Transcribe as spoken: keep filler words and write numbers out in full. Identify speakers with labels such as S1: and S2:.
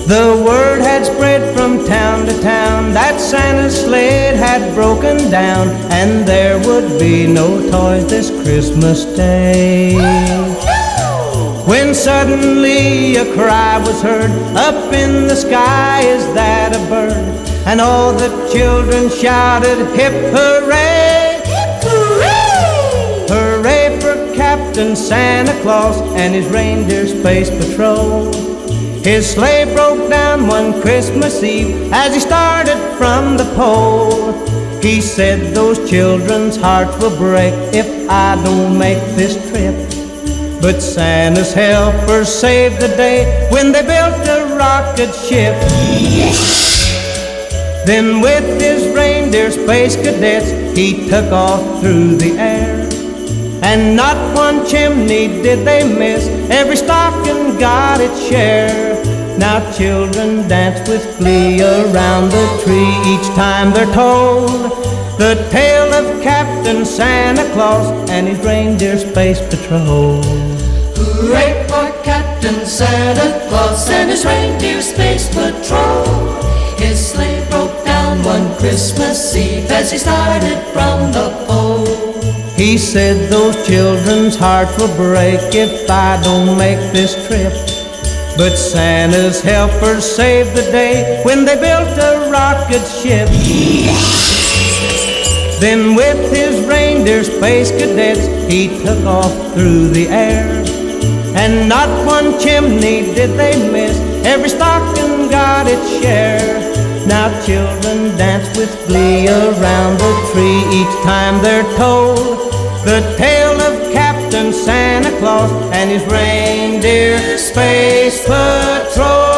S1: The word had spread from town to town that Santa's sled had broken down, and there would be no toys this Christmas Day. When suddenly a cry was heard, up in the sky, is that a bird? And all the children shouted, hip hooray! Hip hooray! Hooray for Captain Santa Claus and his reindeer space patrol. His sleigh broke down one Christmas Eve as he started from the pole. He said those children's hearts will break if I don't make this trip. But Santa's helpers saved the day when they built a rocket ship. Then with his reindeer space cadets, he took off through the air. And not one chimney did they miss, every stocking got its share. Now children dance with glee around the tree each time they're told the tale of Captain Santa Claus and his reindeer space patrol.
S2: Hooray for Captain Santa Claus and his reindeer space patrol. His sleigh broke down one Christmas Eve as he started from the pole.
S1: He said those children's hearts will break if I don't make this trip. But Santa's helpers saved the day when they built a rocket ship. Then with his reindeer space cadets, he took off through the air. And not one chimney did they miss, every stocking got its share. Now children dance with glee around the tree each time they're told the tale of Captain Santa Claus and his reindeer space patrol.